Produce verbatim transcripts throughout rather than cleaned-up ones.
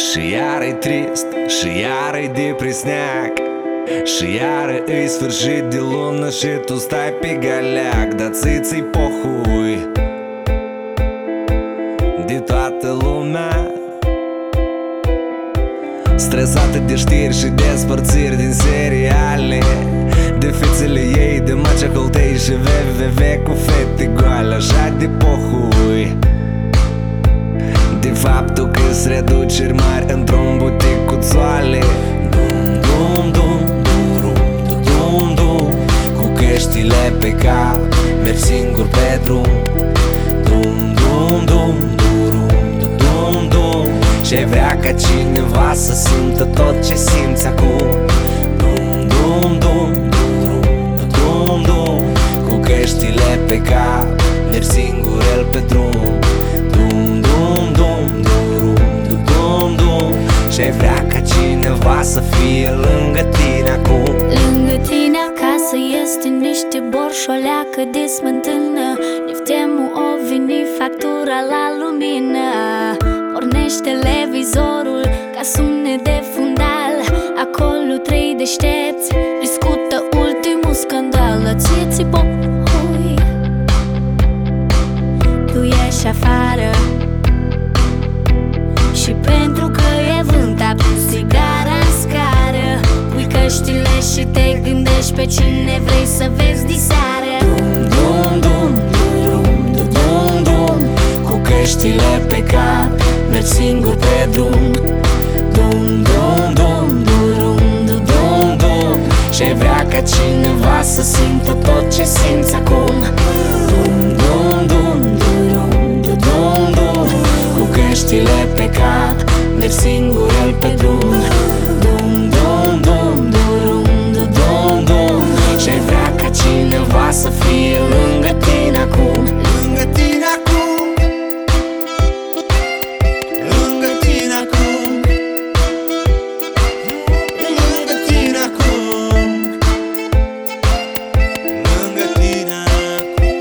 Și iară-i trist, și iară-i depresneac, și iară îi sfârșit de lună și tu stai pe galeac. Dar ți-ți-i pohui de toată lumea, stresată de știri și despărțiri din seriale, de fețele ei, de maceholtei și V V V cu fete goale. Așa de pohui de faptul că-s reduceri mari într-un butic cu țoale. Dum, dum, dum, dum, dum, dum, dum, cu căștile pe cap, merg singur pe drum. Dum, dum, dum, dum, dum, dum, ce vrea ca cineva să simtă tot ce simți acum. Dum, dum, dum, dum, dum, dum, cu căștile pe cap, merg singur el pe drum. Dum, dum, dum, dum, dum, dum, ce vrea ca cineva să fie lângă tine acum. Lângă tine acasă este niște borșoleacă de smântână. Neftemul o veni factura la lumină. Pornește televizorul ca sunet de fundal. Acolo trei deștepți discută ultimul scandal. Ție-ți pohui, tu ieși afară și pentru că e vânt aprins țigara în scară, pui căștile și te gândești pe cine vrei să vezi diseară. Dum, dum, dum, dum, dum, dum, cu căștile pe cap, mergi singur pe drum. Dum, dum, dum, dum, dum, dum, dum, ce vrea ca cineva să simtă tot ce simți acum. Dum, dum, dum, dum, dum, dum, cu căștile pe cap, mergi singur el pe drum. Dum, dum, dum, dum, dum, dum, ce vrea ca cineva să fie lângă tine acum. Lângă tine acum, lângă tine acum, lângă tine acum, lângă tine acum.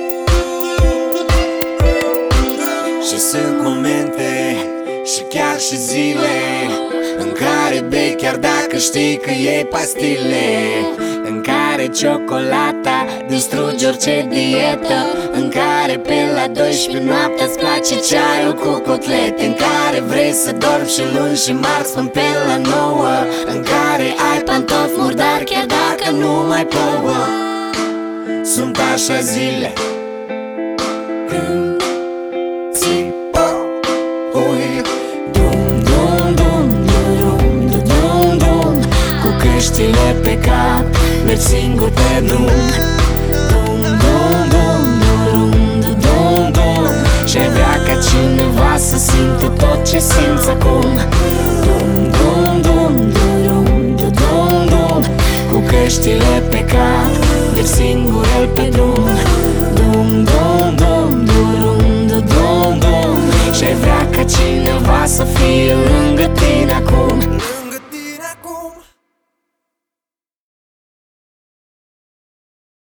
Și sunt momente și chiar și zile în care bei chiar dacă știi că iei pastile, în care ciocolata distruge orice dietă, în care pe la douăsprezece noaptea îți place ceaiul cu cotlete, în care vrei să dormi și luni și marți până pe la nouă, în care ai pantofi murdari chiar dacă nu mai plouă. Sunt așa zile când ți pohui. Dum, dum, dum, dum, dum, dum, cu căștile pe cap, mergi singur pe drum. Dum, dum, dum, dum, dum, dum, ce vrea ca cineva să simtă tot ce simți acum. Dum, dum, dum, dum, dum, dum, cu căștile pe cap, mergi singur el pe drum. Dum, dum, dum, dum, dum, dum, ce vrea ca cineva să fie lângă tine.